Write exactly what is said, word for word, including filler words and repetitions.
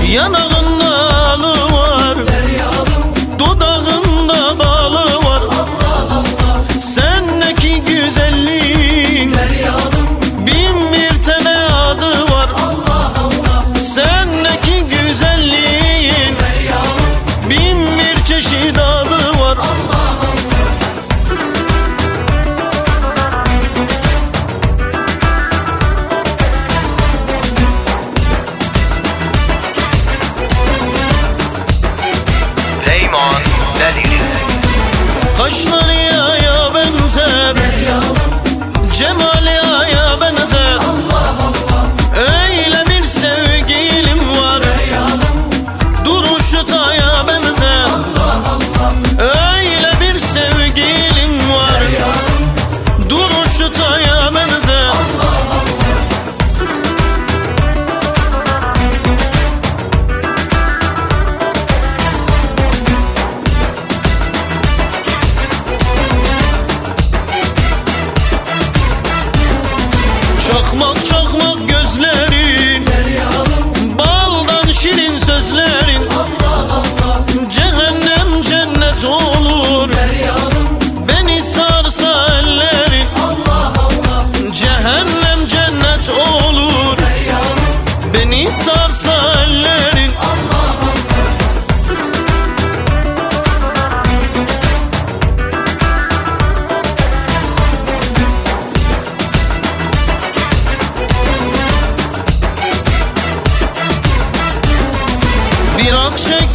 Yanağında alı var, dudağında balı var. Sendeki güzelliğin bin bir tane adı var. Sendeki güzelliğin bin bir çeşit adı var. Kaşları yaya benzer, cemali aya benzer. Öyle bir sevgilim var, duruşu taya benzer. Öyle bir sevgilim var, duruşu taya benzer. Çakmak çakmak gözlerin, baldan şirin sözlerin. Cehennem cennet olur, beni sarsa ellerin. Cehennem cennet olur, beni sarsa ellerin. Bir ak çek